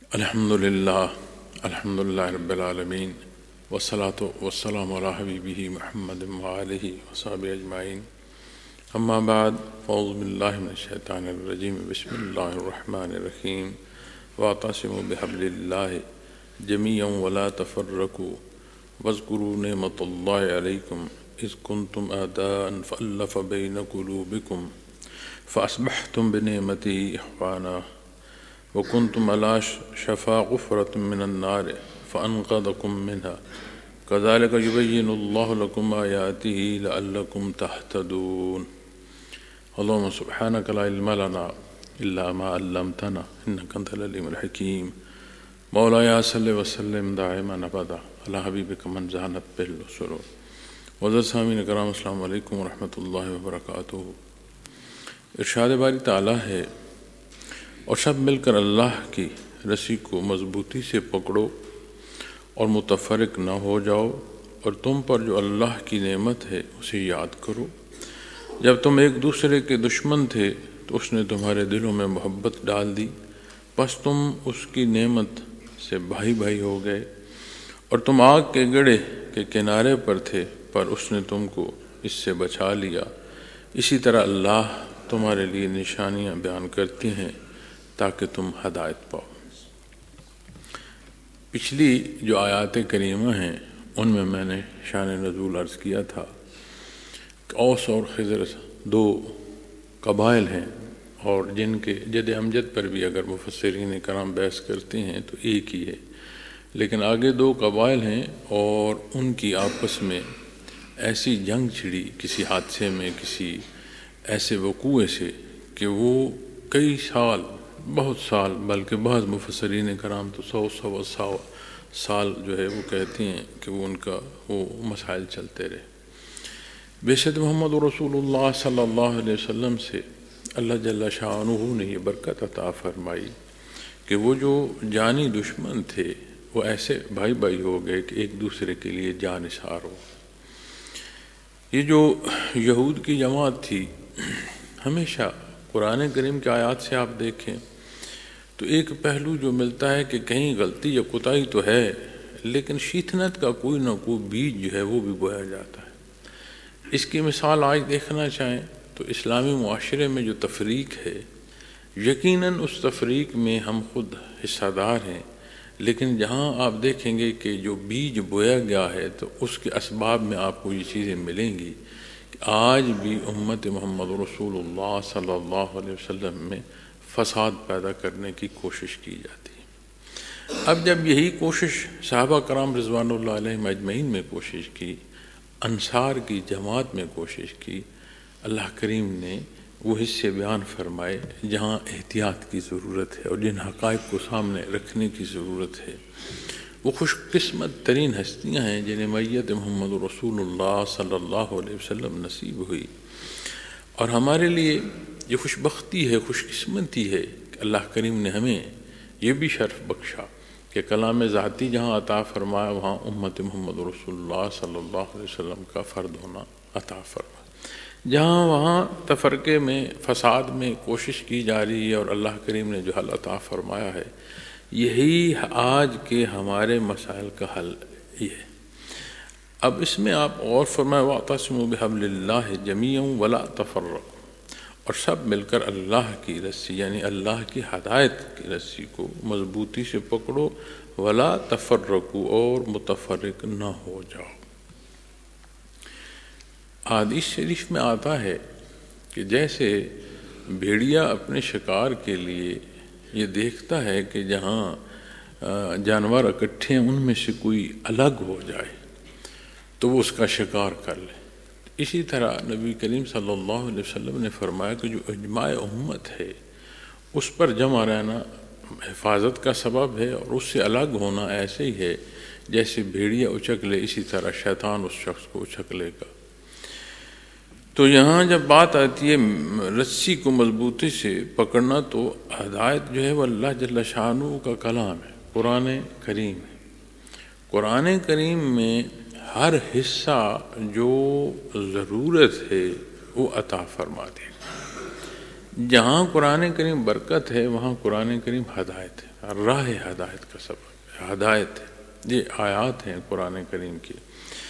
الحمدللہ رب العالمین والصلاة والسلام علی حبیبہ محمد وآلہ وصحبہ اجمعین اما بعد فاعوذ باللہ من الشیطان الرجیم بسم اللہ الرحمن الرحیم واعتصموا بحبل اللہ جمیعا ولا تفرقوا واذکروا نعمت اللہ علیکم اذ کنتم اعداء فألف بین قلوبکم فاصبحتم بنعمتہ اخوانا وَكُنْتُمْ عَلَى شَفَا غُفْرَةٍ مِّنَ النَّارِ فَأَنْقَذَكُم مِّنْهَا كَذَلِكَ يُبَيِّنُ اللَّهُ لَكُمْ آيَاتِهِ لَعَلَّكُمْ تَهْتَدُونَ اللهم سبحانك لا علم لنا إلا ما علمتنا إنك أنت العليم الحكيم مولاي صل وسلم دائما أبدا على حبيبك من زانت به السرور وعزیز سامعین کرام السلام علیکم ورحمۃ اللہ وبرکاتہ۔ ارشاد باری تعالیٰ ہے اور سب مل کر اللہ کی رسی کو مضبوطی سے پکڑو اور متفرق نہ ہو جاؤ، اور تم پر جو اللہ کی نعمت ہے اسے یاد کرو۔ جب تم ایک دوسرے کے دشمن تھے تو اس نے تمہارے دلوں میں محبت ڈال دی، پس تم اس کی نعمت سے بھائی بھائی ہو گئے، اور تم آگ کے گڑھے کے کنارے پر تھے پر اس نے تم کو اس سے بچا لیا۔ اسی طرح اللہ تمہارے لیے نشانیاں بیان کرتی ہیں تاکہ تم ہدایت پاؤ۔ پچھلی جو آیات کریمہ ہیں ان میں نے شان نزول عرض کیا تھا کہ اوس اور خضر دو قبائل ہیں، اور جن کے جد امجد پر بھی اگر مفسرین کرام بحث کرتے ہیں تو ایک ہی ہے، لیکن آگے دو قبائل ہیں اور ان کی آپس میں ایسی جنگ چھڑی کسی حادثے میں، کسی ایسے وقوع سے کہ وہ کئی سال، بہت سال، بلکہ بعض مفسرین کرام تو 100 سال جو ہے وہ کہتے ہیں کہ وہ ان کا وہ مسائل چلتے رہے۔ بے شک محمد رسول اللہ صلی اللہ علیہ وسلم سے اللہ جل شانہ نے یہ برکت عطا فرمائی کہ وہ جو جانی دشمن تھے وہ ایسے بھائی بھائی ہو گئے کہ ایک دوسرے کے لیے جان نثار ہو۔ یہ جو یہود کی جماعت تھی، ہمیشہ قرآن کریم کی آیات سے آپ دیکھیں تو ایک پہلو جو ملتا ہے کہ کہیں غلطی یا کوتاہی تو ہے، لیکن شیطنت کا کوئی نہ کوئی بیج جو ہے وہ بھی بویا جاتا ہے۔ اس کی مثال آج دیکھنا چاہیں تو اسلامی معاشرے میں جو تفریق ہے، یقیناً اس تفریق میں ہم خود حصہ دار ہیں، لیکن جہاں آپ دیکھیں گے کہ جو بیج بویا گیا ہے تو اس کے اسباب میں آپ کو یہ چیزیں ملیں گی کہ آج بھی امت محمد رسول اللہ صلی اللہ علیہ وسلم میں فساد پیدا کرنے کی کوشش کی جاتی ہے۔ اب جب یہی کوشش صحابہ کرام رضوان اللہ علیہم اجمعین میں کوشش کی، انصار کی جماعت میں کوشش کی، اللہ کریم نے وہ حصے بیان فرمائے جہاں احتیاط کی ضرورت ہے اور جن حقائق کو سامنے رکھنے کی ضرورت ہے۔ وہ خوش قسمت ترین ہستیاں ہیں جنہیں میت محمد رسول اللہ صلی اللہ علیہ وسلم نصیب ہوئی، اور ہمارے لیے یہ خوش بختی ہے، خوش قسمتی ہے کہ اللہ کریم نے ہمیں یہ بھی شرف بخشا کہ کلام ذاتی جہاں عطا فرمایا وہاں امت محمد رسول اللہ صلی اللہ علیہ وسلم کا فرد ہونا عطا فرمایا۔ جہاں وہاں تفرقے میں، فساد میں کوشش کی جا رہی ہے اور اللہ کریم نے جو حل عطا فرمایا ہے، یہی آج کے ہمارے مسائل کا حل یہ ہے۔ اب اس میں آپ اور فرمایا وَاعْتَصِمُوا بِحَبْلِ اللَّهِ جَمِيعًا وَلَا تَفَرَّقُوا، اور سب مل کر اللہ کی رسی یعنی اللہ کی ہدایت کی رسی کو مضبوطی سے پکڑو، ولا تفرقوا، اور متفرق نہ ہو جاؤ۔ حدیث شریف میں آتا ہے کہ جیسے بھیڑیا اپنے شکار کے لیے یہ دیکھتا ہے کہ جہاں جانور اکٹھے ہیں ان میں سے کوئی الگ ہو جائے تو وہ اس کا شکار کر لے، اسی طرح نبی کریم صلی اللہ علیہ وسلم نے فرمایا کہ جو اجماع امت ہے اس پر جمع رہنا حفاظت کا سبب ہے، اور اس سے الگ ہونا ایسے ہی ہے جیسے بھیڑیا اچک لے، اسی طرح شیطان اس شخص کو اچک لے گا۔ تو یہاں جب بات آتی ہے رسی کو مضبوطی سے پکڑنا، تو ہدایت جو ہے وہ اللہ جل شانہ کا کلام ہے، قرآن کریم ہے۔ قرآن کریم میں ہر حصہ جو ضرورت ہے وہ عطا فرما دے۔ جہاں قرآن کریم برکت ہے وہاں قرآن کریم ہدایت ہے، راہ ہدایت کا سبب ہے، ہدایت ہے۔ یہ آیات ہیں قرآن کریم کی۔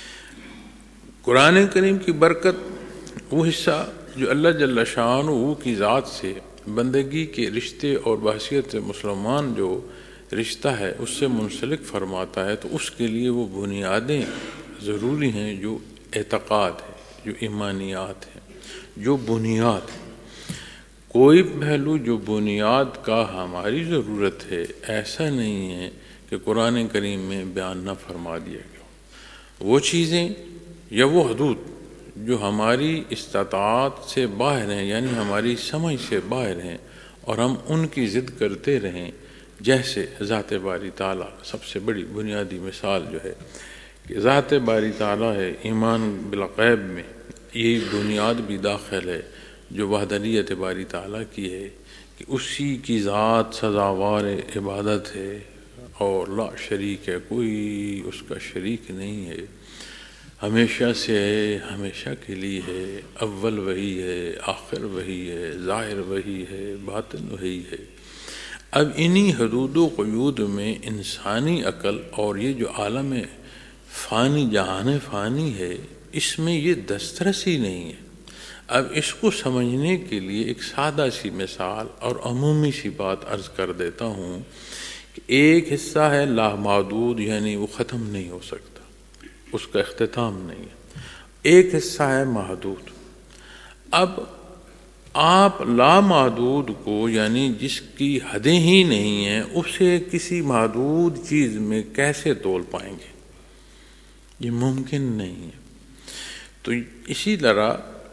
قرآن کریم کی برکت وہ حصہ جو اللہ جل شانہ کی ذات سے بندگی کے رشتے اور بحثیت سے مسلمان جو رشتہ ہے اس سے منسلک فرماتا ہے، تو اس کے لیے وہ بنیادیں ضروری ہیں جو اعتقاد ہے، جو ایمانیات ہیں، جو بنیاد ہے۔ کوئی پہلو جو بنیاد کا ہماری ضرورت ہے ایسا نہیں ہے کہ قرآن کریم میں بیان نہ فرما دیا گیا۔ وہ چیزیں یا وہ حدود جو ہماری استطاعت سے باہر ہیں، یعنی ہماری سمجھ سے باہر ہیں، اور ہم ان کی ضد کرتے رہیں، جیسے ذات باری تعالیٰ سب سے بڑی بنیادی مثال جو ہے کہ ذات باری تعالیٰ ہے، ایمان بالغیب میں یہی بنیاد بھی داخل ہے جو وحدانیت باری تعالیٰ کی ہے کہ اسی کی ذات سزاوار عبادت ہے اور لا شریک ہے، کوئی اس کا شریک نہیں ہے، ہمیشہ سے ہے، ہمیشہ کے لیے ہے، اول وہی ہے، آخر وہی ہے، ظاہر وہی ہے، باطن وہی ہے۔ اب انہی حدود و قیود میں انسانی عقل اور یہ جو عالم فانی جہان فانی ہے اس میں یہ دسترس ہی نہیں ہے۔ اب اس کو سمجھنے کے لیے ایک سادہ سی مثال اور عمومی سی بات عرض کر دیتا ہوں کہ ایک حصہ ہے لامحدود، یعنی وہ ختم نہیں ہو سکتا، اس کا اختتام نہیں ہے۔ ایک حصہ ہے محدود۔ اب آپ لامحدود کو، یعنی جس کی حدیں ہی نہیں ہیں، اسے کسی محدود چیز میں کیسے تول پائیں گے؟ یہ ممکن نہیں ہے۔ تو اسی طرح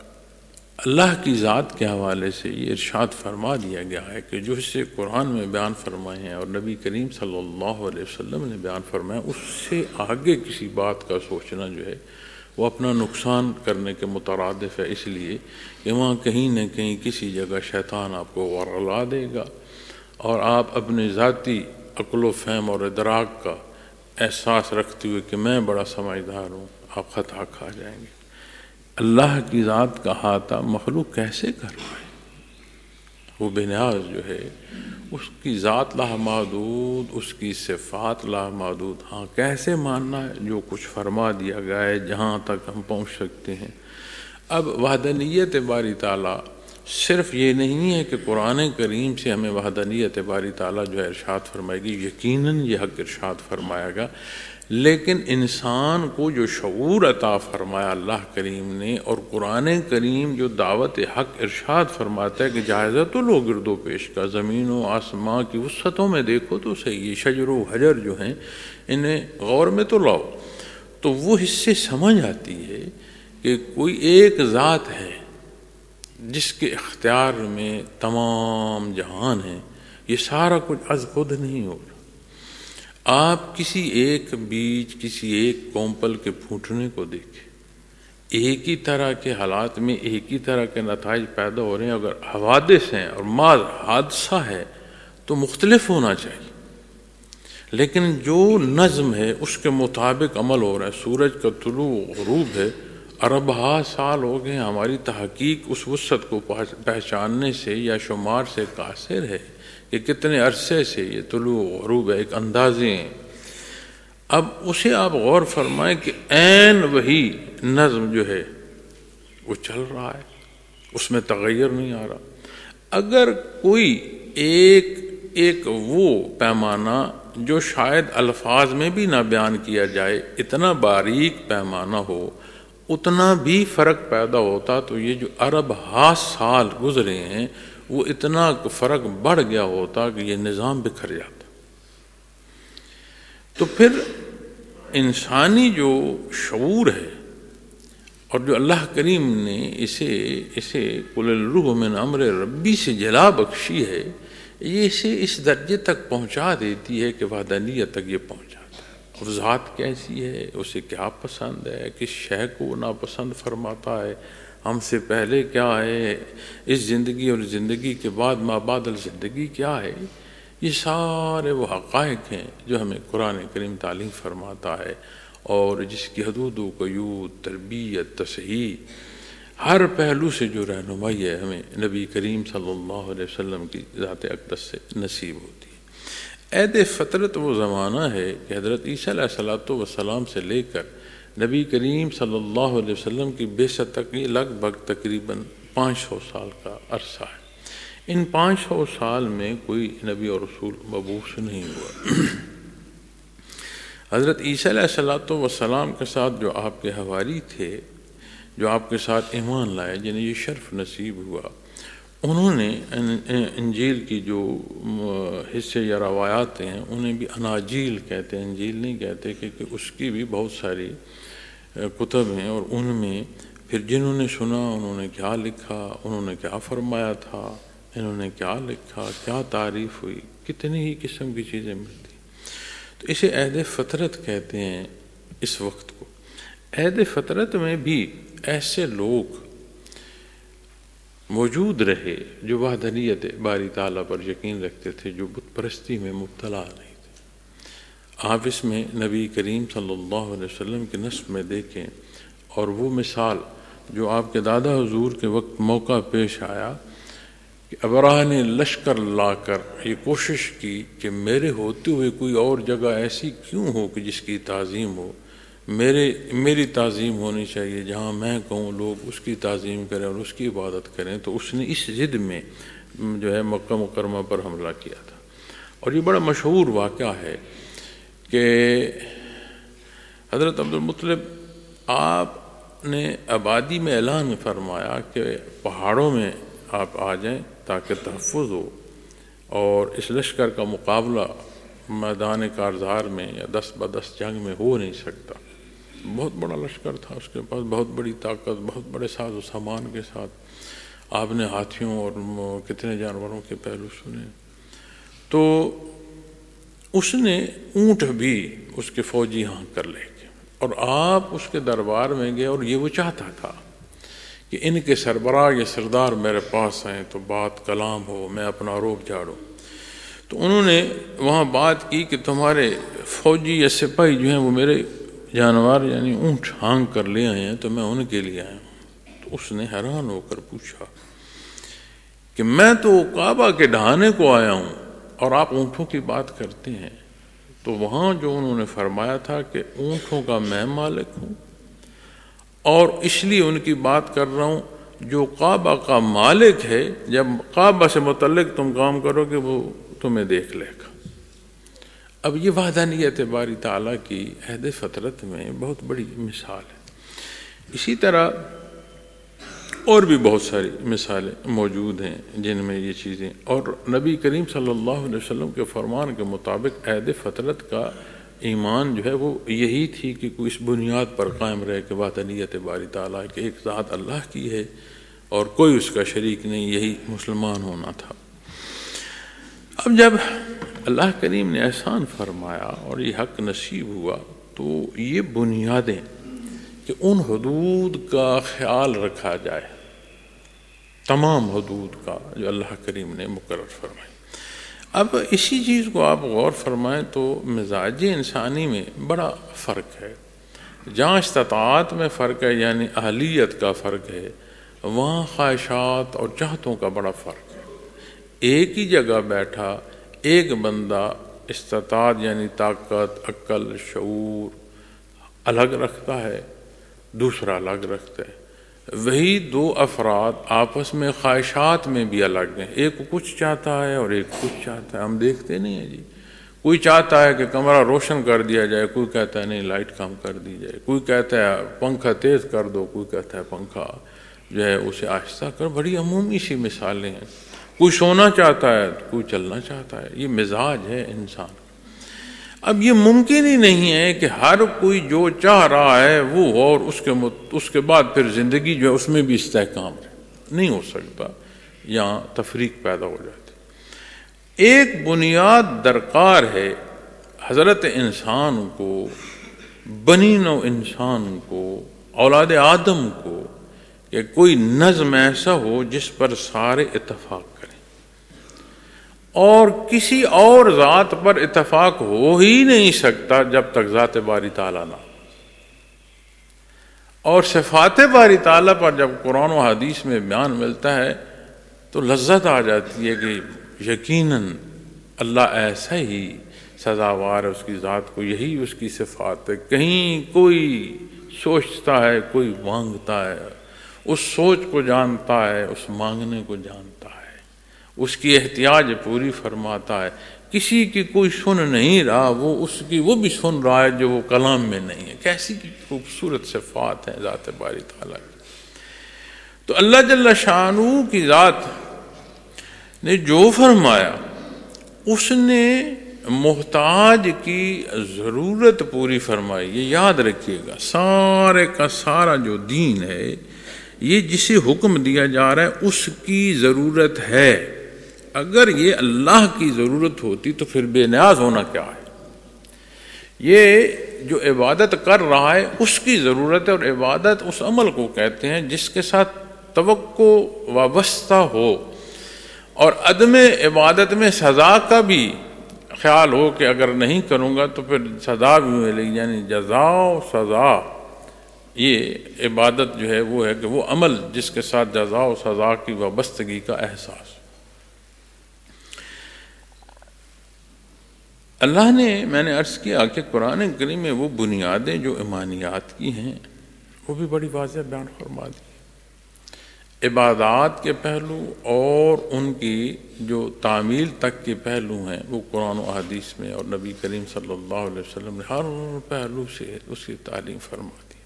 اللہ کی ذات کے حوالے سے یہ ارشاد فرما دیا گیا ہے کہ جو حصے قرآن میں بیان فرمائے ہیں اور نبی کریم صلی اللہ علیہ وسلم نے بیان فرمایا، اس سے آگے کسی بات کا سوچنا جو ہے وہ اپنا نقصان کرنے کے مترادف ہے، اس لیے کہ وہاں کہیں نہ کہیں کسی جگہ شیطان آپ کو ورغلا دے گا اور آپ اپنے ذاتی عقل و فہم اور ادراک کا احساس رکھتے ہوئے کہ میں بڑا سمجھدار ہوں، آپ خطا کھا جائیں گے۔ اللہ کی ذات کا احاطہ مخلوق کیسے کر پائے؟ وہ بے نیاز جو ہے، اس کی ذات لامحدود، اس کی صفات لامحدود۔ ہاں کیسے ماننا ہے؟ جو کچھ فرما دیا گیا ہے جہاں تک ہم پہنچ سکتے ہیں۔ اب وحدانیت باری تعالیٰ صرف یہ نہیں ہے کہ قرآن کریم سے ہمیں وحدانیت باری تعالیٰ جو ہے ارشاد فرمائے گی، یقیناً یہ حق ارشاد فرمایا گا، لیکن انسان کو جو شعور عطا فرمایا اللہ کریم نے، اور قرآن کریم جو دعوت حق ارشاد فرماتا ہے کہ جائزہ تو لو گرد و پیش کا، زمین و آسمان کی وسعتوں میں دیکھو تو صحیح، یہ شجر و حجر جو ہیں انہیں غور میں تو لاؤ، تو وہ حصے سمجھ آتی ہے کہ کوئی ایک ذات ہے جس کے اختیار میں تمام جہان ہیں۔ یہ سارا کچھ از خود نہیں ہو رہا۔ آپ کسی ایک بیج، کسی ایک کومپل کے پھوٹنے کو دیکھیں، ایک ہی طرح کے حالات میں ایک ہی طرح کے نتائج پیدا ہو رہے ہیں۔ اگر حوادث ہیں اور محض حادثہ ہے تو مختلف ہونا چاہیے، لیکن جو نظم ہے اس کے مطابق عمل ہو رہا ہے۔ سورج کا طلوع غروب ہے، اربہ سال ہو گئے، ہماری تحقیق اس وسعت کو پہچاننے سے یا شمار سے قاصر ہے کہ کتنے عرصے سے یہ طلوع غروب ہے، ایک اندازے ہیں۔ اب اسے آپ غور فرمائیں کہ عین وہی نظم جو ہے وہ چل رہا ہے، اس میں تغیر نہیں آ رہا۔ اگر کوئی ایک وہ پیمانہ جو شاید الفاظ میں بھی نہ بیان کیا جائے، اتنا باریک پیمانہ ہو، اتنا بھی فرق پیدا ہوتا تو یہ جو ارب ہا سال گزرے ہیں وہ اتنا فرق بڑھ گیا ہوتا کہ یہ نظام بکھر جاتا۔ تو پھر انسانی جو شعور ہے اور جو اللہ کریم نے اسے قل الروح من امر ربی سے جلا بخشی ہے، یہ اسے اس درجے تک پہنچا دیتی ہے کہ وحدانیت تک یہ پہنچاتا ہے۔ اور ذات کیسی ہے، اسے کیا پسند ہے، کس شے کو ناپسند فرماتا ہے، ہم سے پہلے کیا ہے، اس زندگی اور زندگی کے بعد ما بعد الزندگی کیا ہے، یہ سارے وہ حقائق ہیں جو ہمیں قرآن کریم تعلیم فرماتا ہے، اور جس کی حدود و قیود، تربیت، تصحیح ہر پہلو سے جو رہنمائی ہے ہمیں نبی کریم صلی اللہ علیہ وسلم کی ذات اقدس سے نصیب ہوتی ہے۔ عہد فطرت وہ زمانہ ہے کہ حضرت عیسیٰ علیہ السلام سے لے کر نبی کریم صلی اللہ علیہ وسلم کی بعثت تک یہ لگ بھگ تقریباً 500 سال کا عرصہ ہے۔ ان 500 سال میں کوئی نبی اور رسول مبعوث نہیں ہوا۔ حضرت عیسیٰ علیہ السلام کے ساتھ جو آپ کے حواری تھے، جو آپ کے ساتھ ایمان لائے، جنہیں یہ شرف نصیب ہوا، انہوں نے انجیل کی جو حصے یا روایات ہیں انہیں بھی اناجیل کہتے ہیں، انجیل نہیں کہتے، کیونکہ اس کی بھی بہت ساری کتب ہیں، اور ان میں پھر جنہوں نے سنا انہوں نے کیا لکھا، انہوں نے کیا فرمایا تھا، انہوں نے کیا لکھا، کیا تعریف ہوئی، کتنی ہی قسم کی چیزیں ملتی۔ تو اسے عہد فطرت کہتے ہیں اس وقت کو۔ عہد فطرت میں بھی ایسے لوگ موجود رہے جو وحدانیت باری تعالیٰ پر یقین رکھتے تھے، جو بت پرستی میں مبتلا نہیں تھے۔ آپ اس میں نبی کریم صلی اللہ علیہ وسلم کے نسب میں دیکھیں، اور وہ مثال جو آپ کے دادا حضور کے وقت موقع پیش آیا کہ ابراہ نے لشکر لا کر یہ کوشش کی کہ میرے ہوتے ہوئے کوئی اور جگہ ایسی کیوں ہو کہ جس کی تعظیم ہو، میری تعظیم ہونی چاہیے، جہاں میں کہوں لوگ اس کی تعظیم کریں اور اس کی عبادت کریں۔ تو اس نے اس ضد میں جو ہے مکہ مکرمہ پر حملہ کیا تھا۔ اور یہ بڑا مشہور واقعہ ہے کہ حضرت عبدالمطلب آپ نے آبادی میں اعلان فرمایا کہ پہاڑوں میں آپ آ جائیں تاکہ تحفظ ہو، اور اس لشکر کا مقابلہ میدان کارزار میں یا 10 ب10 جنگ میں ہو نہیں سکتا۔ بہت بڑا لشکر تھا، اس کے پاس بہت بڑی طاقت، بہت بڑے ساز و سامان کے ساتھ۔ آپ نے ہاتھیوں اور کتنے جانوروں کے پہلو سنے۔ تو اس نے اونٹ بھی اس کے فوجی ہاں کر لے گئے، اور آپ اس کے دربار میں گئے، اور یہ وہ چاہتا تھا کہ ان کے سربراہ یا سردار میرے پاس آئیں تو بات کلام ہو، میں اپنا روب جھاڑوں۔ تو انہوں نے وہاں بات کی کہ تمہارے فوجی یا سپاہی جو ہیں وہ میرے جانور یعنی اونٹ ہانگ کر لے آئے ہیں، تو میں ان کے لیے آیا ہوں۔ تو اس نے حیران ہو کر پوچھا کہ میں تو کعبہ کے ڈھانے کو آیا ہوں اور آپ اونٹوں کی بات کرتے ہیں۔ تو وہاں جو انہوں نے فرمایا تھا کہ اونٹوں کا میں مالک ہوں، اور اس لیے ان کی بات کر رہا ہوں، جو کعبہ کا مالک ہے جب کعبہ سے متعلق تم کام کرو گے وہ تمہیں دیکھ لے گا۔ اب یہ وحدانیت باری تعالیٰ کی عہد فطرت میں بہت بڑی مثال ہے۔ اسی طرح اور بھی بہت ساری مثالیں موجود ہیں جن میں یہ چیزیں، اور نبی کریم صلی اللہ علیہ وسلم کے فرمان کے مطابق عہد فطرت کا ایمان جو ہے وہ یہی تھی کہ کوئی اس بنیاد پر قائم رہے کہ وحدانیت باری تعالیٰ کہ ایک ذات اللہ کی ہے اور کوئی اس کا شریک نہیں، یہی مسلمان ہونا تھا۔ اب جب اللہ کریم نے احسان فرمایا اور یہ حق نصیب ہوا، تو یہ بنیادیں کہ ان حدود کا خیال رکھا جائے، تمام حدود کا جو اللہ کریم نے مقرر فرمائی۔ اب اسی چیز کو آپ غور فرمائیں تو مزاج انسانی میں بڑا فرق ہے۔ جہاں استطاعت میں فرق ہے یعنی اہلیت کا فرق ہے، وہاں خواہشات اور چاہتوں کا بڑا فرق ہے۔ ایک ہی جگہ بیٹھا ایک بندہ استطاعت یعنی طاقت، عقل، شعور الگ رکھتا ہے، دوسرا الگ رکھتا ہے۔ وہی دو افراد آپس میں خواہشات میں بھی الگ ہیں، ایک کچھ چاہتا ہے اور ایک کچھ چاہتا ہے۔ ہم دیکھتے نہیں ہیں جی، کوئی چاہتا ہے کہ کمرہ روشن کر دیا جائے، کوئی کہتا ہے نہیں لائٹ کم کر دی جائے، کوئی کہتا ہے پنکھا تیز کر دو، کوئی کہتا ہے پنکھا جو ہے اسے آہستہ کر۔ بڑی عمومی سی مثالیں ہیں۔ کوئی سونا چاہتا ہے، کوئی چلنا چاہتا ہے۔ یہ مزاج ہے انسان۔ اب یہ ممکن ہی نہیں ہے کہ ہر کوئی جو چاہ رہا ہے وہ ہو اور اس کے بعد پھر زندگی جو ہے اس میں بھی استحکام رہے، نہیں ہو سکتا، یہاں تفریق پیدا ہو جاتی۔ ایک بنیاد درکار ہے حضرت انسان کو، بنی نوع انسان کو، اولاد آدم کو، کہ کوئی نظم ایسا ہو جس پر سارے اتفاق کریں، اور کسی اور ذات پر اتفاق ہو ہی نہیں سکتا جب تک ذات باری تعالیٰ نہ۔ اور صفات باری تعالیٰ پر جب قرآن و حدیث میں بیان ملتا ہے تو لذت آ جاتی ہے کہ یقیناً اللہ ایسا ہی سزاوار ہے اس کی ذات کو، یہی اس کی صفات ہے۔ کہیں کوئی سوچتا ہے، کوئی مانگتا ہے، اس سوچ کو جانتا ہے، اس مانگنے کو جانتا ہے، اس کی احتیاج پوری فرماتا ہے۔ کسی کی کوئی سن نہیں رہا، وہ اس کی وہ بھی سن رہا ہے جو وہ کلام میں نہیں ہے۔ کیسی خوبصورت صفات ہیں ذات باری تعالیٰ کی۔ تو اللہ جل شانہ کی ذات نے جو فرمایا اس نے محتاج کی ضرورت پوری فرمائی۔ یہ یاد رکھیے گا، سارے کا سارا جو دین ہے یہ جسے حکم دیا جا رہا ہے اس کی ضرورت ہے۔ اگر یہ اللہ کی ضرورت ہوتی تو پھر بے نیاز ہونا کیا ہے؟ یہ جو عبادت کر رہا ہے اس کی ضرورت ہے، اور عبادت اس عمل کو کہتے ہیں جس کے ساتھ توقع وابستہ ہو، اور عدم عبادت میں سزا کا بھی خیال ہو کہ اگر نہیں کروں گا تو پھر سزا بھی ملے گی، یعنی جزا و سزا۔ یہ عبادت جو ہے وہ ہے کہ وہ عمل جس کے ساتھ جزا و سزا کی وابستگی کا احساس۔ اللہ نے، میں نے عرض کیا کہ قرآن کریم میں وہ بنیادیں جو ایمانیات کی ہیں وہ بھی بڑی واضح بیان فرما دی۔ عبادات کے پہلو اور ان کی جو تعمیل تک کے پہلو ہیں وہ قرآن و حدیث میں، اور نبی کریم صلی اللہ علیہ وسلم نے ہر پہلو سے اس کی تعلیم فرما دی۔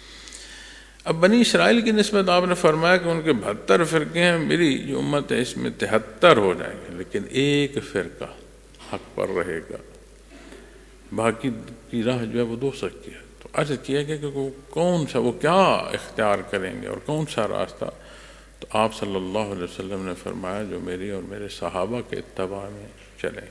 اب بنی اسرائیل کی نسبت آپ نے فرمایا کہ ان کے 72 فرقے ہیں، میری جو امت ہے اس میں 73 ہو جائیں گے، لیکن ایک فرقہ حق پر رہے گا، باقی کی راہ جو ہے وہ دوزخ کی ہے۔ تو عرض کیا گیا کہ وہ کون سا، وہ کیا اختیار کریں گے اور کون سا راستہ؟ تو آپ صلی اللہ علیہ وسلم نے فرمایا جو میری اور میرے صحابہ کے اتباع میں چلیں۔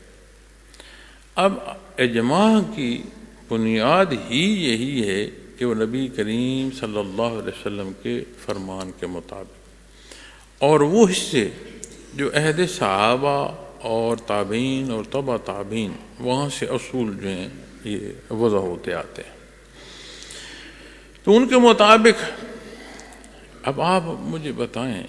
اب اجماع کی بنیاد ہی یہی ہے کہ وہ نبی کریم صلی اللہ علیہ وسلم کے فرمان کے مطابق، اور وہ حصے جو عہد صحابہ اور تابعین اور تبع تابعین وہاں سے اصول جو ہیں یہ وضع ہوتے آتے ہیں، تو ان کے مطابق۔ اب آپ مجھے بتائیں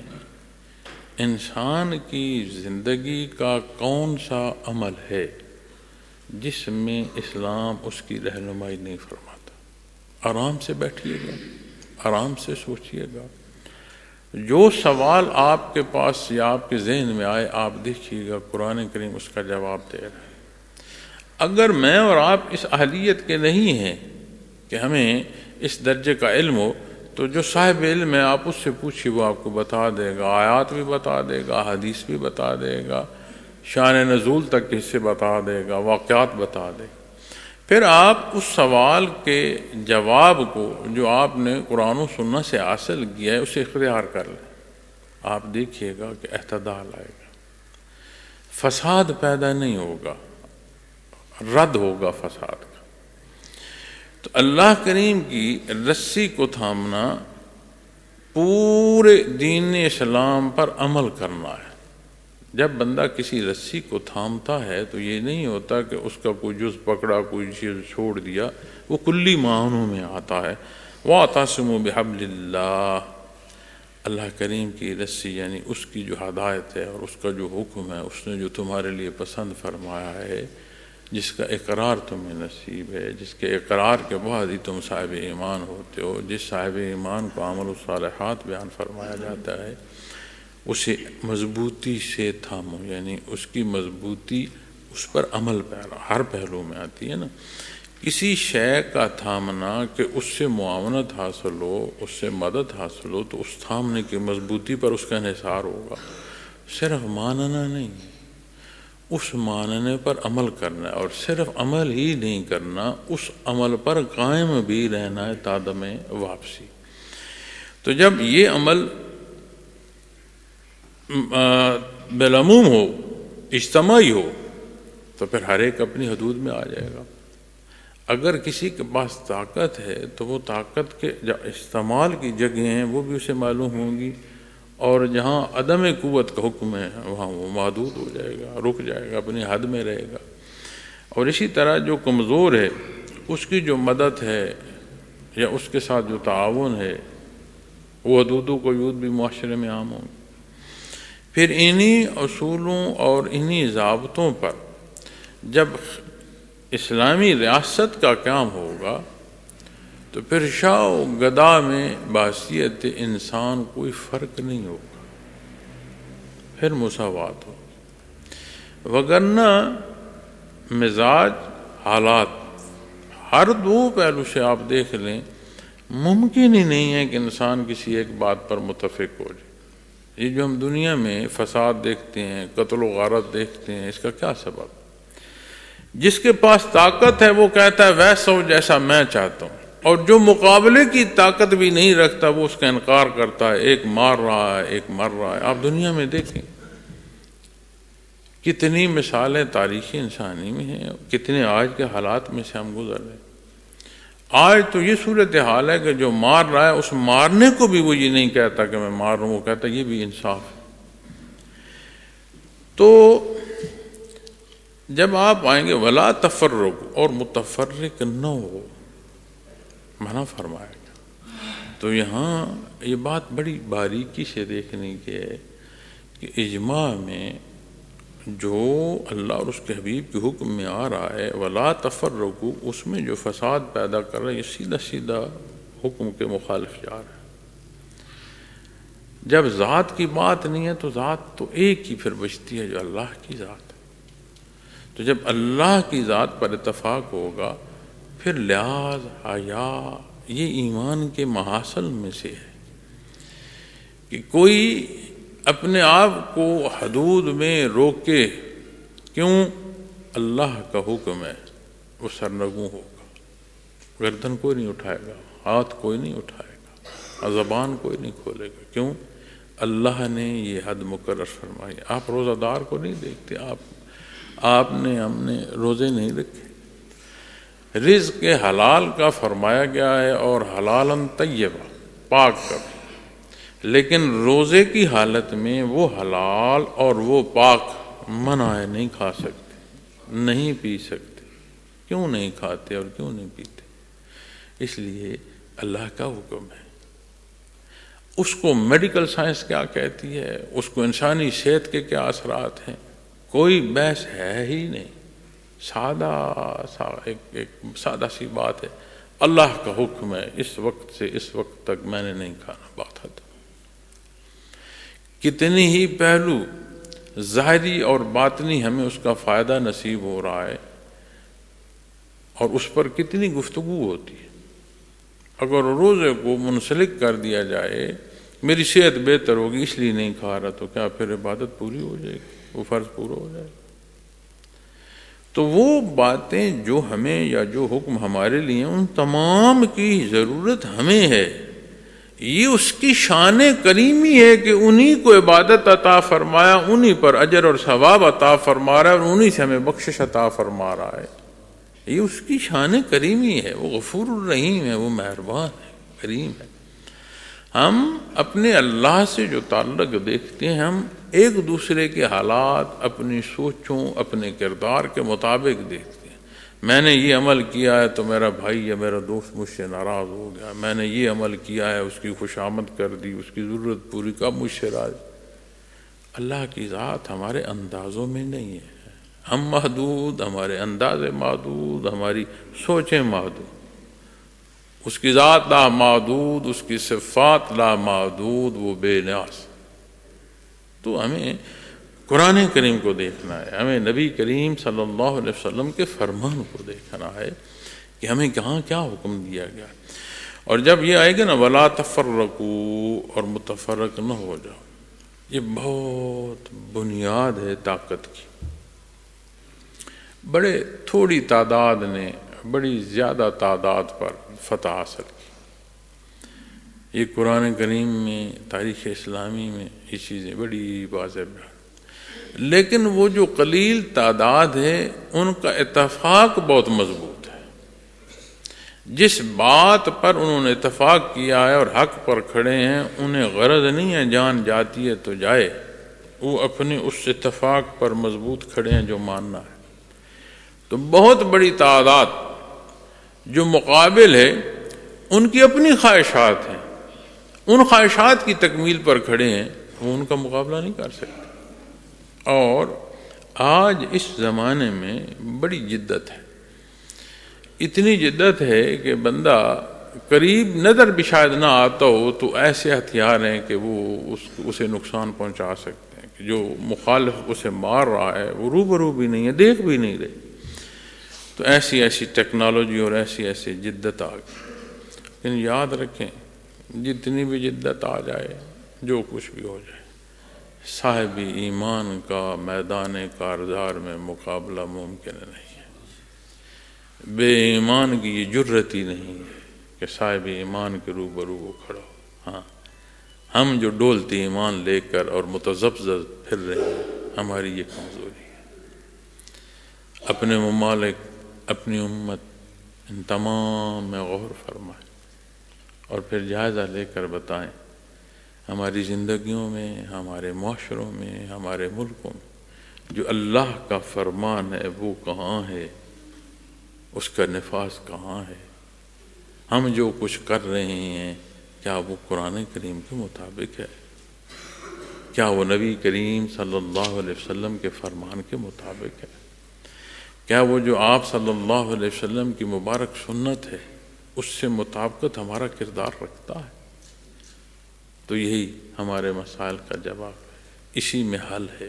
انسان کی زندگی کا کون سا عمل ہے جس میں اسلام اس کی رہنمائی نہیں فرماتا؟ آرام سے بیٹھیے گا، آرام سے سوچیے گا، جو سوال آپ کے پاس یا آپ کے ذہن میں آئے آپ دیکھیے گا قرآن کریم اس کا جواب دے رہا ہے۔ اگر میں اور آپ اس اہلیت کے نہیں ہیں کہ ہمیں اس درجے کا علم ہو، تو جو صاحب علم ہے آپ اس سے پوچھیے، وہ آپ کو بتا دے گا، آیات بھی بتا دے گا، حدیث بھی بتا دے گا، شان نزول تک کے حصے بتا دے گا، واقعات بتا دے گا۔ پھر آپ اس سوال کے جواب کو جو آپ نے قرآن و سنت سے حاصل کیا ہے اسے اختیار کر لیں، آپ دیکھیے گا کہ اعتدال آئے گا، فساد پیدا نہیں ہوگا، رد ہوگا فساد کا۔ تو اللہ کریم کی رسی کو تھامنا پورے دین اسلام پر عمل کرنا ہے۔ جب بندہ کسی رسی کو تھامتا ہے تو یہ نہیں ہوتا کہ اس کا کوئی جز پکڑا کوئی چیز چھوڑ دیا، وہ کلی معنوں میں آتا ہے۔ وَاعْتَصِمُوا بِحَبْلِ اللَّهِ، اللہ کریم کی رسی یعنی اس کی جو ہدایت ہے اور اس کا جو حکم ہے، اس نے جو تمہارے لیے پسند فرمایا ہے، جس کا اقرار تمہیں نصیب ہے، جس کے اقرار کے بعد ہی تم صاحب ایمان ہوتے ہو، جس صاحب ایمان کو عمل الصالحات بیان فرمایا جاتا ہے، اسے مضبوطی سے تھامو، یعنی اس کی مضبوطی اس پر عمل پیرا ہر پہلو میں آتی ہے نا۔ کسی شے کا تھامنا کہ اس سے معاونت حاصل ہو، اس سے مدد حاصل ہو، تو اس تھامنے کی مضبوطی پر اس کا انحصار ہوگا، صرف ماننا نہیں، اس ماننے پر عمل کرنا ہے، اور صرف عمل ہی نہیں کرنا، اس عمل پر قائم بھی رہنا ہے تادم واپسی۔ تو جب یہ عمل بالعموم ہو، اجتماعی ہو، تو پھر ہر ایک اپنی حدود میں آ جائے گا۔ اگر کسی کے پاس طاقت ہے تو وہ طاقت کے استعمال کی جگہیں ہیں وہ بھی اسے معلوم ہوں گی، اور جہاں عدم قوت کا حکم ہے وہاں وہ محدود ہو جائے گا، رک جائے گا، اپنی حد میں رہے گا۔ اور اسی طرح جو کمزور ہے اس کی جو مدد ہے یا اس کے ساتھ جو تعاون ہے وہ حدود و قیود بھی معاشرے میں عام ہوں گے۔ پھر انہی اصولوں اور انہی ضابطوں پر جب اسلامی ریاست کا قیام ہوگا تو پھر شاہ و گدا میں بحیثیت انسان کوئی فرق نہیں ہوگا، پھر مساوات ہو، وگرنہ مزاج حالات ہر دو پہلو سے آپ دیکھ لیں، ممکن ہی نہیں ہے کہ انسان کسی ایک بات پر متفق ہو جائے۔ یہ جو ہم دنیا میں فساد دیکھتے ہیں، قتل و غارت دیکھتے ہیں، اس کا کیا سبب؟ جس کے پاس طاقت ہے وہ کہتا ہے ویسا ہو جیسا میں چاہتا ہوں، اور جو مقابلے کی طاقت بھی نہیں رکھتا وہ اس کا انکار کرتا ہے، ایک مار رہا ہے ایک مر رہا ہے۔ آپ دنیا میں دیکھیں کتنی مثالیں تاریخی انسانی میں ہیں، کتنے آج کے حالات میں سے ہم گزر رہے ہیں۔ آج تو یہ صورتحال ہے کہ جو مار رہا ہے اس مارنے کو بھی وہ یہ نہیں کہتا کہ میں مار رہا ہوں، وہ کہتا یہ بھی انصاف ہے۔ تو جب آپ آئیں گے ولا تفرقوا، اور متفرق نہ ہو، منع فرمایا گیا، تو یہاں یہ بات بڑی باریکی سے دیکھنے کی ہے کہ اجماع میں جو اللہ اور اس کے حبیب کے حکم میں آ رہا ہے ولا تفرقوا، اس میں جو فساد پیدا کر رہا ہے یہ سیدھا سیدھا حکم کے مخالف جا رہا ہے۔ جب ذات کی بات نہیں ہے تو ذات تو ایک ہی پھر بچتی ہے جو اللہ کی ذات ہے۔ تو جب اللہ کی ذات پر اتفاق ہوگا پھر لحاظ حیا یہ ایمان کے محاصل میں سے ہے کہ کوئی اپنے آپ کو حدود میں روکے، کیوں؟ اللہ کا حکم ہے، وہ سرنگوں ہوگا، گردن کوئی نہیں اٹھائے گا، ہاتھ کوئی نہیں اٹھائے گا، زبان کوئی نہیں کھولے گا، کیوں؟ اللہ نے یہ حد مقرر فرمائی۔ آپ روزہ دار کو نہیں دیکھتے، آپ نے ہم نے روزے نہیں رکھے۔ رزق حلال کا فرمایا گیا ہے اور حلالاً طیبہ، پاک کا، لیکن روزے کی حالت میں وہ حلال اور وہ پاک منع ہے، نہیں کھا سکتے، نہیں پی سکتے۔ کیوں نہیں کھاتے اور کیوں نہیں پیتے؟ اس لیے اللہ کا حکم ہے۔ اس کو میڈیکل سائنس کیا کہتی ہے، اس کو انسانی صحت کے کیا اثرات ہیں، کوئی بحث ہے ہی نہیں۔ ایک سادہ سی بات ہے، اللہ کا حکم ہے، اس وقت سے اس وقت تک میں نے نہیں کھانا، بات ختم۔ کتنی ہی پہلو ظاہری اور باطنی ہمیں اس کا فائدہ نصیب ہو رہا ہے، اور اس پر کتنی گفتگو ہوتی ہے۔ اگر روزے کو منسلک کر دیا جائے، میری صحت بہتر ہوگی اس لیے نہیں کھا رہا، تو کیا پھر عبادت پوری ہو جائے گی، وہ فرض پورا ہو جائے گا؟ تو وہ باتیں جو ہمیں یا جو حکم ہمارے لیے ان تمام کی ضرورت ہمیں ہے۔ یہ اس کی شان کریمی ہے کہ انہی کو عبادت عطا فرمایا، انہی پر اجر اور ثواب عطا فرما رہا ہے، اور انہی سے ہمیں بخشش عطا فرما رہا ہے۔ یہ اس کی شان کریمی ہے، وہ غفور الرحیم ہے، وہ مہربان ہے، کریم ہے۔ ہم اپنے اللہ سے جو تعلق دیکھتے ہیں، ہم ایک دوسرے کے حالات اپنی سوچوں اپنے کردار کے مطابق دیکھتے ہیں۔ میں نے یہ عمل کیا ہے تو میرا بھائی یا میرا دوست مجھ سے ناراض ہو گیا، میں نے یہ عمل کیا ہے اس کی خوشامد کر دی، اس کی ضرورت پوری کا مجھ سے راضی۔ اللہ کی ذات ہمارے اندازوں میں نہیں ہے، ہم محدود، ہمارے انداز محدود، ہماری سوچیں محدود۔ اس کی ذات لا محدود، اس کی صفات لا محدود، وہ بے نیاز۔ تو ہمیں قرآن کریم کو دیکھنا ہے، ہمیں نبی کریم صلی اللہ علیہ وسلم کے فرمان کو دیکھنا ہے کہ ہمیں کہاں کیا حکم دیا گیا۔ اور جب یہ آئے گا نا ولا تفرقوا، اور متفرق نہ ہو جاؤ، یہ بہت بنیاد ہے طاقت کی۔ بڑے تھوڑی تعداد نے بڑی زیادہ تعداد پر فتح حاصل کی۔ یہ قرآن کریم میں، تاریخ اسلامی میں یہ چیزیں بڑی واضح ہیں، لیکن وہ جو قلیل تعداد ہے ان کا اتفاق بہت مضبوط ہے۔ جس بات پر انہوں نے اتفاق کیا ہے اور حق پر کھڑے ہیں، انہیں غرض نہیں ہے جان جاتی ہے تو جائے، وہ اپنے اس اتفاق پر مضبوط کھڑے ہیں جو ماننا ہے۔ تو بہت بڑی تعداد جو مقابل ہے، ان کی اپنی خواہشات ہیں، ان خواہشات کی تکمیل پر کھڑے ہیں، وہ ان کا مقابلہ نہیں کر سکتے۔ اور آج اس زمانے میں بڑی جدت ہے، اتنی جدت ہے کہ بندہ قریب نظر بھی شاید نہ آتا ہو تو ایسے ہتھیار ہیں کہ وہ اسے نقصان پہنچا سکتے ہیں، کہ جو مخالف اسے مار رہا ہے وہ روبرو بھی نہیں ہے، دیکھ بھی نہیں رہے۔ تو ایسی ایسی ٹیکنالوجی اور ایسی ایسی جدت آ گئی۔ لیکن یاد رکھیں، جتنی بھی جدت آ جائے، جو کچھ بھی ہو جائے، صاحب ایمان کا میدان کارزار میں مقابلہ ممکن نہیں ہے۔ بے ایمان کی یہ جرت ہی نہیں ہے کہ صاحب ایمان کے روبرو وہ کھڑا ہو۔ ہاں، ہم جو ڈولتے ایمان لے کر اور متذبذب پھر رہے ہیں، ہماری یہ کمزوری ہے۔ اپنے ممالک، اپنی امت، ان تمام میں غور فرمائیں اور پھر جائزہ لے کر بتائیں ہماری زندگیوں میں، ہمارے معاشروں میں، ہمارے ملکوں میں جو اللہ کا فرمان ہے وہ کہاں ہے، اس کا نفاذ کہاں ہے؟ ہم جو کچھ کر رہے ہیں کیا وہ قرآن کریم کے مطابق ہے؟ کیا وہ نبی کریم صلی اللہ علیہ وسلم کے فرمان کے مطابق ہے؟ کیا وہ جو آپ صلی اللہ علیہ وسلم کی مبارک سنت ہے اس سے مطابقت ہمارا کردار رکھتا ہے؟ تو یہی ہمارے مسائل کا جواب ہے، اسی میں حل ہے۔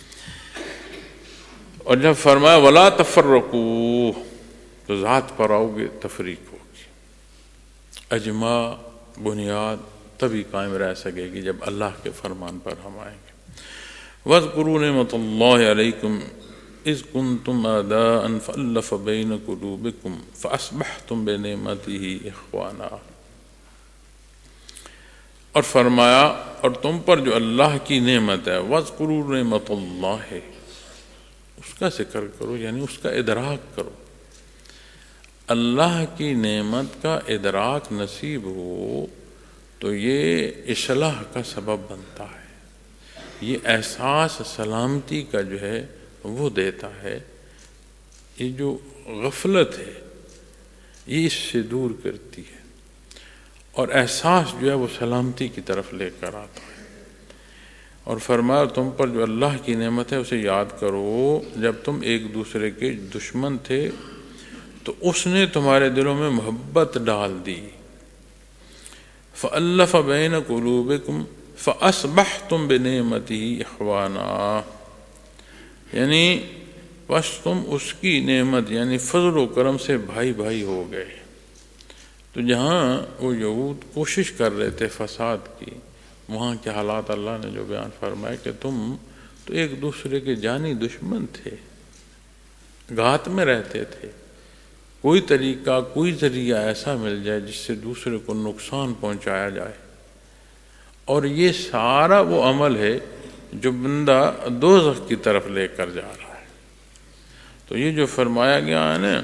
اور جب فرمایا وَلَا تَفَرَّقُوا، تو ذات پر آؤ گے تفریق ہوگی۔ اجماع بنیاد تبھی قائم رہ سکے گی جب اللہ کے فرمان پر ہم آئیں گے۔ وَاذْكُرُوا نِعْمَتَ اللَّهِ عَلَيْكُمْ اذ كنتم اعداء فألف بين قلوبكم فاصبحتم بنعمته اخوانا۔ اور فرمایا اور تم پر جو اللہ کی نعمت ہے، وَاذْكُرُوا نِعْمَتَ اللَّهِ، اس کا ذکر کرو، یعنی اس کا ادراک کرو۔ اللہ کی نعمت کا ادراک نصیب ہو تو یہ اصلاح کا سبب بنتا ہے، یہ احساس سلامتی کا جو ہے وہ دیتا ہے، یہ جو غفلت ہے یہ اس سے دور کرتی ہے، اور احساس جو ہے وہ سلامتی کی طرف لے کر آتا ہے۔ اور فرمایا تم پر جو اللہ کی نعمت ہے اسے یاد کرو، جب تم ایک دوسرے کے دشمن تھے تو اس نے تمہارے دلوں میں محبت ڈال دی۔ فَأَلَّفَ بَيْنَ قُلُوبِكُمْ فَأَصْبَحْتُمْ بِنِعْمَتِهِ إِخْوَانًا، یعنی بس تم اس کی نعمت یعنی فضل و کرم سے بھائی بھائی ہو گئے۔ تو جہاں وہ یہود کوشش کر رہے تھے فساد کی، وہاں کے حالات اللہ نے جو بیان فرمائے کہ تم تو ایک دوسرے کے جانی دشمن تھے، گھات میں رہتے تھے، کوئی طریقہ کوئی ذریعہ ایسا مل جائے جس سے دوسرے کو نقصان پہنچایا جائے، اور یہ سارا وہ عمل ہے جو بندہ دوزخ کی طرف لے کر جا رہا ہے۔ تو یہ جو فرمایا گیا ہے نا،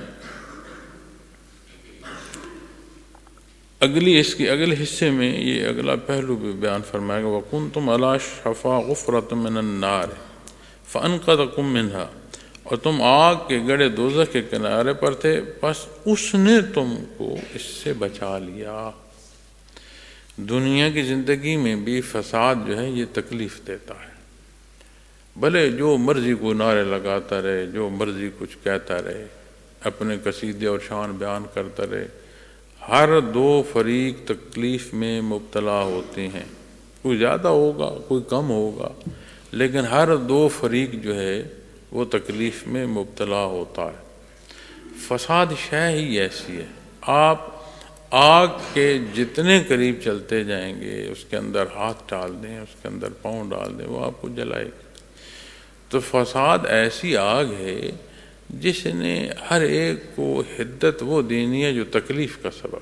اس کے اگلے حصے میں یہ اگلا پہلو بھی بیان فرمایا گیا، وَكُنْتُمْ عَلَىٰ شَفَا غُفْرَةٍ مِّنَ النَّارِ فَأَنْقَذَكُم مِّنْهَا، اور تم آگ کے گڑھے دوزخ کے کنارے پر تھے، بس اس نے تم کو اس سے بچا لیا۔ دنیا کی زندگی میں بھی فساد جو ہے یہ تکلیف دیتا ہے، بھلے جو مرضی کو نعرے لگاتا رہے، جو مرضی کچھ کہتا رہے، اپنے قصیدے اور شان بیان کرتا رہے، ہر دو فریق تکلیف میں مبتلا ہوتے ہیں، کوئی زیادہ ہوگا کوئی کم ہوگا، لیکن ہر دو فریق جو ہے وہ تکلیف میں مبتلا ہوتا ہے۔ فساد شے ہی ایسی ہے، آپ آگ کے جتنے قریب چلتے جائیں گے اس کے اندر ہاتھ ڈال دیں، اس کے اندر پاؤں ڈال دیں، وہ آپ کو جلائے گی۔ تو فساد ایسی آگ ہے جس نے ہر ایک کو حدت وہ دینی ہے جو تکلیف کا سبب۔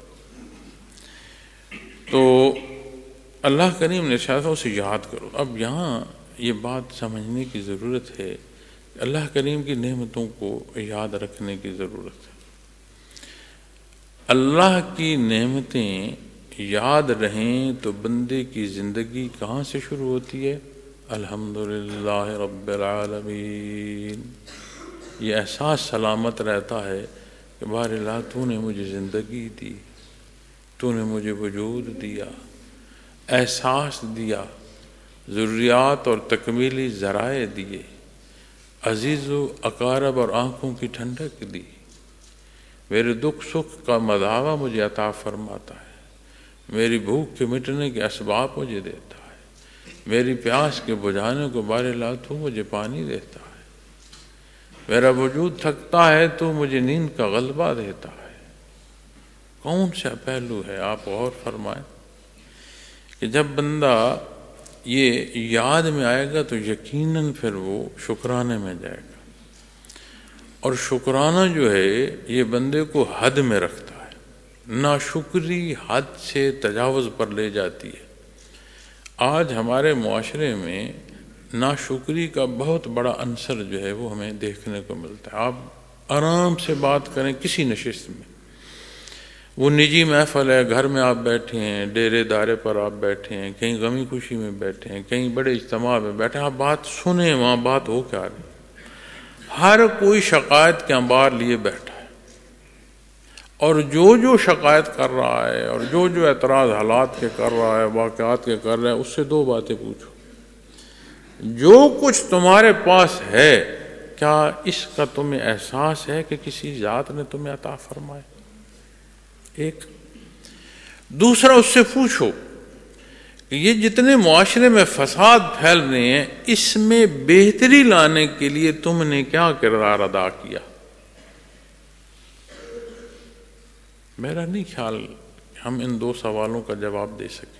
تو اللہ کریم نے شاید اسے یاد کرو۔ اب یہاں یہ بات سمجھنے کی ضرورت ہے کہ اللہ کریم کی نعمتوں کو یاد رکھنے کی ضرورت ہے۔ اللہ کی نعمتیں یاد رہیں تو بندے کی زندگی کہاں سے شروع ہوتی ہے؟ الحمدللہ رب العالمین، یہ احساس سلامت رہتا ہے کہ بار اللہ تو نے مجھے زندگی دی، تو نے مجھے وجود دیا، احساس دیا، ضروریات اور تکمیلی ذرائع دیے، عزیز و اقارب اور آنکھوں کی ٹھنڈک دی، میرے دکھ سکھ کا مداوا مجھے عطا فرماتا ہے، میری بھوک کے مٹنے کے اسباب مجھے دیتا ہے، میری پیاس کے بجھانے کو بار لا تو مجھے پانی دیتا ہے، میرا وجود تھکتا ہے تو مجھے نیند کا غلبہ دیتا ہے۔ کون سا پہلو ہے؟ آپ غور فرمائیں کہ جب بندہ یہ یاد میں آئے گا تو یقیناً پھر وہ شکرانے میں جائے گا، اور شکرانہ جو ہے یہ بندے کو حد میں رکھتا ہے، ناشکری حد سے تجاوز پر لے جاتی ہے۔ آج ہمارے معاشرے میں ناشکری کا بہت بڑا عنصر جو ہے وہ ہمیں دیکھنے کو ملتا ہے۔ آپ آرام سے بات کریں کسی نشست میں، وہ نجی محفل ہے، گھر میں آپ بیٹھے ہیں، ڈیرے دارے پر آپ بیٹھے ہیں، کہیں غمی خوشی میں بیٹھے ہیں، کہیں بڑے اجتماع میں بیٹھے ہیں، آپ بات سنیں وہاں بات ہو کیا رہی، ہر کوئی شکایت کے انبار لیے بیٹھا ہے، اور جو شکایت کر رہا ہے اور جو اعتراض حالات کے کر رہا ہے، واقعات کے کر رہا ہے، اس سے دو باتیں پوچھو، جو کچھ تمہارے پاس ہے کیا اس کا تمہیں احساس ہے کہ کسی ذات نے تمہیں عطا فرمائے؟ ایک دوسرا اس سے پوچھو کہ یہ جتنے معاشرے میں فساد پھیل رہے ہیں اس میں بہتری لانے کے لیے تم نے کیا کردار ادا کیا؟ میرا نہیں خیال ہم ان دو سوالوں کا جواب دے سکیں۔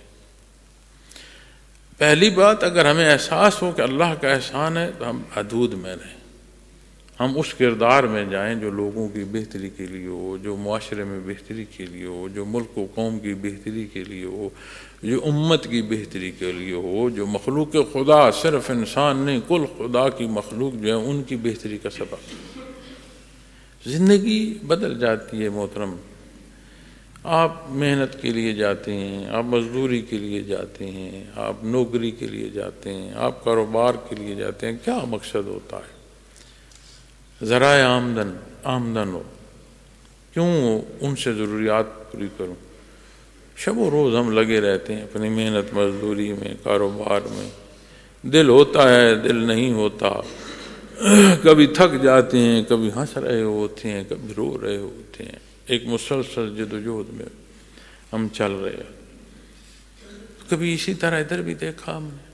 پہلی بات، اگر ہمیں احساس ہو کہ اللہ کا احسان ہے تو ہم حدود میں رہیں، ہم اس کردار میں جائیں جو لوگوں کی بہتری کے لیے ہو، جو معاشرے میں بہتری کے لیے ہو، جو ملک و قوم کی بہتری کے لیے ہو، جو امت کی بہتری کے لیے ہو، جو مخلوق خدا، صرف انسان نہیں کل خدا کی مخلوق جو ہے ان کی بہتری کا سبب۔ زندگی بدل جاتی ہے محترم، آپ محنت کے لیے جاتے ہیں، آپ مزدوری کے لیے جاتے ہیں، آپ نوکری کے لیے جاتے ہیں، آپ کاروبار کے لیے جاتے ہیں، کیا مقصد ہوتا ہے؟ ذرائع آمدن ہو، کیوں ان سے ضروریات پوری کروں؟ شب و روز ہم لگے رہتے ہیں اپنی محنت مزدوری میں، کاروبار میں، دل ہوتا ہے دل نہیں ہوتا، کبھی تھک جاتے ہیں، کبھی ہنس رہے ہوتے ہیں، کبھی رو رہے ہوتے ہیں، ایک مسلسل جدوجہد میں ہم چل رہے ہیں۔ کبھی اسی طرح ادھر بھی دیکھا ہم نے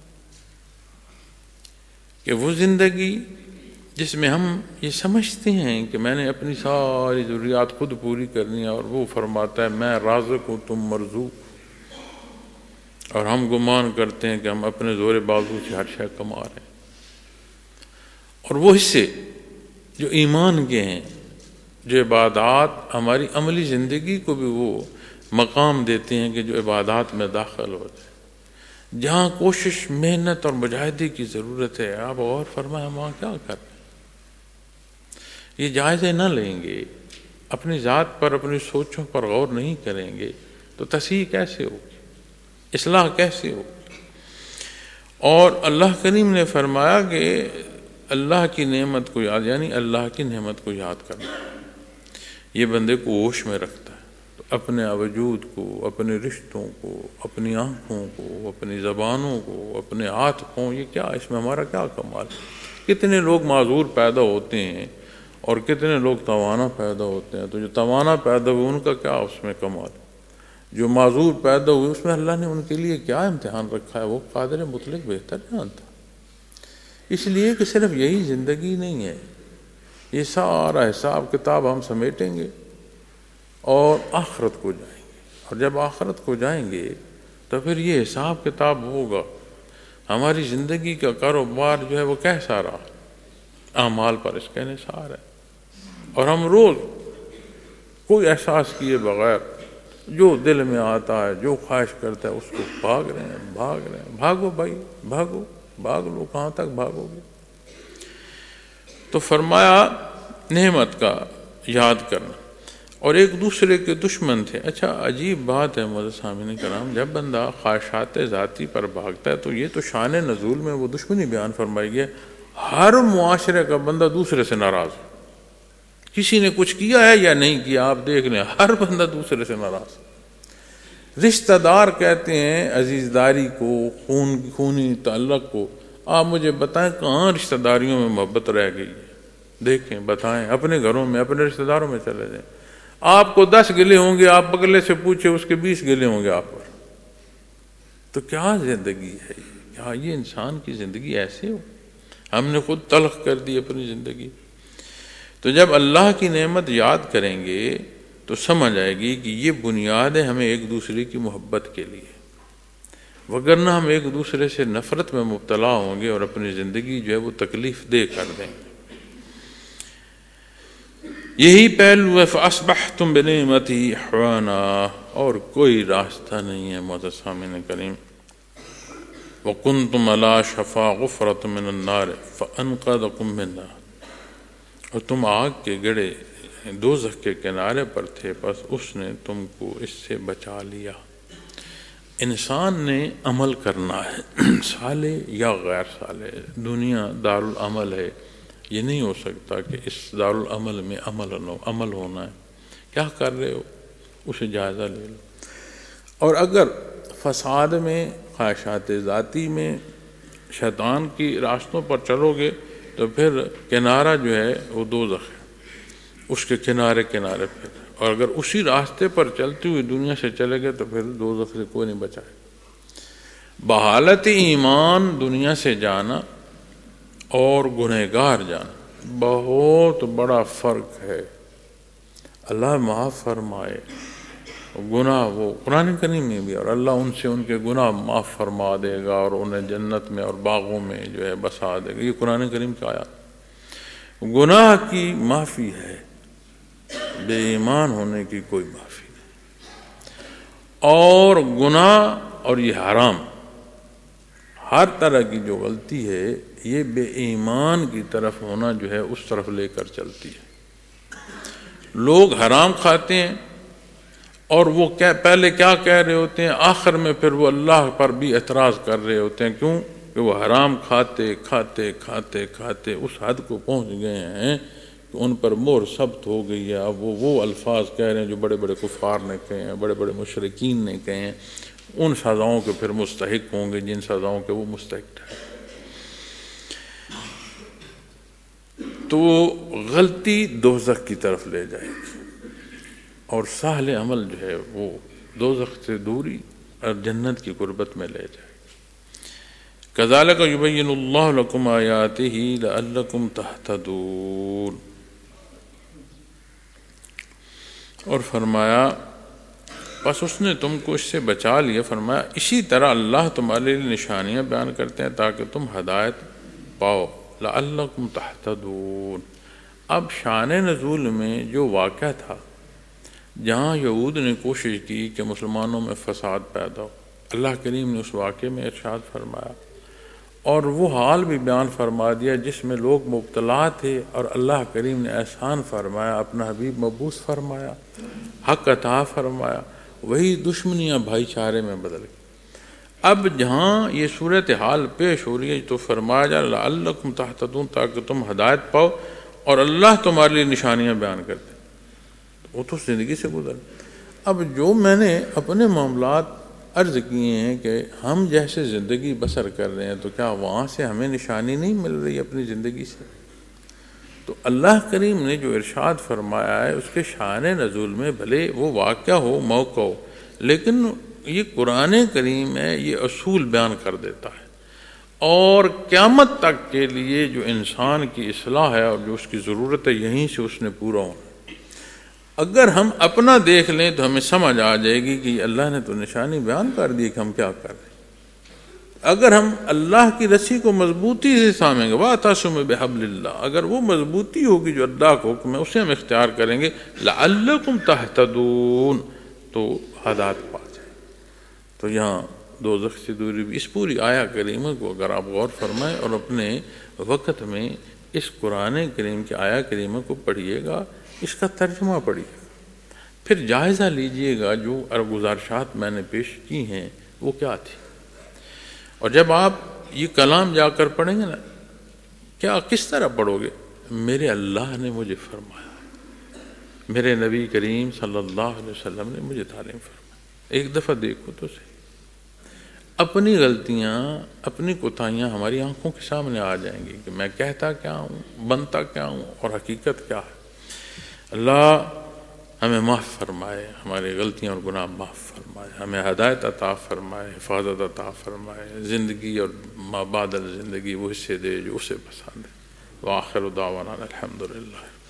کہ وہ زندگی جس میں ہم یہ سمجھتے ہیں کہ میں نے اپنی ساری ضروریات خود پوری کرنی ہے، اور وہ فرماتا ہے میں رازق ہوں تم مرزوق، اور ہم گمان کرتے ہیں کہ ہم اپنے زور بازو سے ہر شے کما رہے ہیں، اور وہ حصے جو ایمان کے ہیں، جو عبادات ہماری عملی زندگی کو بھی وہ مقام دیتے ہیں کہ جو عبادات میں داخل ہو جائے، جہاں کوشش محنت اور مجاہدے کی ضرورت ہے، آپ غور فرمائیں وہاں کیا کریں؟ یہ جائزے نہ لیں گے، اپنی ذات پر اپنی سوچوں پر غور نہیں کریں گے تو تصحیح کیسے ہوگی، اصلاح کیسے ہوگی؟ اور اللہ کریم نے فرمایا کہ اللہ کی نعمت کو یاد، یعنی اللہ کی نعمت کو یاد کرنا، یہ بندے کو ہوش میں رکھتا ہے، تو اپنے وجود کو، اپنے رشتوں کو، اپنی آنکھوں کو، اپنی زبانوں کو، اپنے ہاتھ کو، یہ کیا، اس میں ہمارا کیا کمال ہے؟ کتنے لوگ معذور پیدا ہوتے ہیں اور کتنے لوگ توانا پیدا ہوتے ہیں، تو جو توانا پیدا ہوئے ان کا کیا اس میں کمال ہے؟ جو معذور پیدا ہوئے اس میں اللہ نے ان کے لیے کیا امتحان رکھا ہے، وہ قادر مطلق بہتر جانتا۔ اس لیے کہ صرف یہی زندگی نہیں ہے، یہ سارا حساب کتاب ہم سمیٹیں گے اور آخرت کو جائیں گے، اور جب آخرت کو جائیں گے تو پھر یہ حساب کتاب ہوگا ہماری زندگی کا کاروبار جو ہے وہ کیسا رہا، اعمال پر اس کا انحصار ہے، اور ہم روز کوئی احساس کیے بغیر جو دل میں آتا ہے، جو خواہش کرتا ہے اس کو بھاگ رہے ہیں۔ بھاگو بھائی، بھاگ لو، کہاں تک بھاگو گے؟ تو فرمایا نعمت کا یاد کرنا، اور ایک دوسرے کے دشمن تھے۔ اچھا عجیب بات ہے معزز سامعین کرام، جب بندہ خواہشات ذاتی پر بھاگتا ہے تو یہ تو شان نزول میں وہ دشمنی بیان فرمائی ہے، ہر معاشرے کا بندہ دوسرے سے ناراض ہے، کسی نے کچھ کیا ہے یا نہیں کیا آپ دیکھ لیں، ہر بندہ دوسرے سے ناراض، رشتہ دار کہتے ہیں عزیز داری کو، خونی تعلق کو. آپ مجھے بتائیں کہاں رشتہ داریوں میں محبت رہ گئی ہے؟ دیکھیں، بتائیں. اپنے گھروں میں، اپنے رشتہ داروں میں چلے جائیں. آپ کو 10 گلے ہوں گے، آپ اگلے سے پوچھے اس کے 20 گلے ہوں گے آپ پر. تو کیا زندگی ہے؟ کیا یہ انسان کی زندگی ایسے ہو؟ ہم نے خود تلخ کر دی اپنی زندگی. تو جب اللہ کی نعمت یاد کریں گے تو سمجھ آئے گی کہ یہ بنیاد ہے ہمیں ایک دوسرے کی محبت کے لیے، وگرنہ ہم ایک دوسرے سے نفرت میں مبتلا ہوں گے اور اپنی زندگی جو ہے وہ تکلیف دہ کر دیں گے. یہی پہلو ہے فَأَصْبَحْتُمْ بِنِعْمَتِهِ إِخْوَانًا، اور کوئی راستہ نہیں ہے معزز سامعین کریم. وَكُنْتُمْ عَلَىٰ شَفَا غُفْرَةٍ مِّنَ النَّارِ فَأَنْقَذَكُم مِّنْهَا، اور تم آگ کے گڑھے دوزخ کے کنارے پر تھے، بس اس نے تم کو اس سے بچا لیا. انسان نے عمل کرنا ہے، صالح یا غیر صالح. دنیا دارالعمل ہے، یہ نہیں ہو سکتا کہ اس دارالعمل میں عمل ہونا ہے. کیا کر رہے ہو اسے جائزہ لے لو. اور اگر فساد میں، خواہشات ذاتی میں، شیطان کی راستوں پر چلو گے تو پھر کنارہ جو ہے وہ دوزخ ہے، اس کے کنارے پھر. اور اگر اسی راستے پر چلتے ہوئے دنیا سے چلے گئے تو پھر دوزخ سے کوئی نہیں بچائے. بحالت ایمان دنیا سے جانا اور گنہگار جانا بہت بڑا فرق ہے. اللہ معاف فرمائے. گناہ وہ قرآن کریم میں بھی، اور اللہ ان سے ان کے گناہ معاف فرما دے گا اور انہیں جنت میں اور باغوں میں جو ہے بسا دے گا. یہ قرآن کریم کا آیات. گناہ کی معافی ہے، بے ایمان ہونے کی کوئی معافی نہیں. اور گناہ اور یہ حرام، ہر طرح کی جو غلطی ہے یہ بے ایمان کی طرف ہونا جو ہے اس طرف لے کر چلتی ہے. لوگ حرام کھاتے ہیں اور وہ پہلے کیا کہہ رہے ہوتے ہیں، آخر میں پھر وہ اللہ پر بھی اعتراض کر رہے ہوتے ہیں. کیوں؟ کہ وہ حرام کھاتے کھاتے کھاتے کھاتے اس حد کو پہنچ گئے ہیں کہ ان پر مہر ثبت ہو گئی ہے. اب وہ الفاظ کہہ رہے ہیں جو بڑے بڑے کفار نے کہے ہیں، بڑے بڑے مشرکین نے کہے ہیں. ان سزاؤں کے پھر مستحق ہوں گے جن سزاؤں کے وہ مستحق ہے. تو غلطی دوزخ کی طرف لے جائے گی اور صالح عمل جو ہے وہ دوزخ سے دوری اور جنت کی قربت میں لے جائے گی. کذالک یبین اللہ لکم آیاتہ لعلکم تہتدون. اور فرمایا بس اس نے تم کو اس سے بچا لیا. فرمایا اسی طرح اللہ تمہارے لیے نشانیاں بیان کرتے ہیں تاکہ تم ہدایت پاؤ. لعلکم تہتدون. اب شان نزول میں جو واقعہ تھا جہاں یہود نے کوشش کی کہ مسلمانوں میں فساد پیدا ہو، اللہ کریم نے اس واقعے میں ارشاد فرمایا اور وہ حال بھی بیان فرما دیا جس میں لوگ مبتلا تھے، اور اللہ کریم نے احسان فرمایا، اپنا حبیب مبعوث فرمایا، حق عطا فرمایا. وہی دشمنیاں بھائی چارے میں بدل گئی. اب جہاں یہ صورتحال پیش ہو رہی ہے تو فرمایا جا لعلکم تہتدون، تاکہ تم ہدایت پاؤ اور اللہ تمہارے لیے نشانیاں بیان کرتے. وہ تو زندگی سے گزر. اب جو میں نے اپنے معاملات عرض کیے ہیں کہ ہم جیسے زندگی بسر کر رہے ہیں تو کیا وہاں سے ہمیں نشانی نہیں مل رہی اپنی زندگی سے؟ تو اللہ کریم نے جو ارشاد فرمایا ہے اس کے شان نزول میں بھلے وہ واقعہ ہو، موقع ہو، لیکن یہ قرآن کریم ہے، یہ اصول بیان کر دیتا ہے. اور قیامت تک کے لیے جو انسان کی اصلاح ہے اور جو اس کی ضرورت ہے یہیں سے اس نے پورا ہونا. اگر ہم اپنا دیکھ لیں تو ہمیں سمجھ آ جائے گی کہ اللہ نے تو نشانی بیان کر دی کہ ہم کیا کر رہے ہیں. اگر ہم اللہ کی رسی کو مضبوطی سے تھامیں گے، وَاعْتَصِمُوا بِحَبْلِ اللَّهِ، اگر وہ مضبوطی ہوگی جو اللہ کا حکم ہے اسے ہم اختیار کریں گے، لَعَلَّكُمْ تَهْتَدُونَ، تو ہدایت پا جائیں. تو یہاں دوزخ سے دوری بھی اس پوری آیہ کریمہ کو اگر آپ غور فرمائیں اور اپنے وقت میں اس قرآن کریم کی آیہ کریمہ کو پڑھیے گا، اس کا ترجمہ پڑھیے گا، پھر جائزہ لیجئے گا جو گزارشات میں نے پیش کی ہیں وہ کیا تھی. اور جب آپ یہ کلام جا کر پڑھیں گے نا، کیا کس طرح پڑھو گے؟ میرے اللہ نے مجھے فرمایا، میرے نبی کریم صلی اللہ علیہ وسلم نے مجھے تعلیم فرمائی. ایک دفعہ دیکھو تو صحیح، اپنی غلطیاں اپنی کوتاہیاں ہماری آنکھوں کے سامنے آ جائیں گی کہ میں کہتا کیا ہوں، بنتا کیا ہوں، اور حقیقت کیا ہے۔ اللہ ہمیں معاف فرمائے، ہماری غلطیاں اور گناہ معاف فرمائے، ہمیں ہدایت عطا فرمائے، حفاظت عطا فرمائے، زندگی اور ما بعد الزندگی وہ حصے دے جو اسے پسند ہے۔ وآخر دعوانا الحمدللہ۔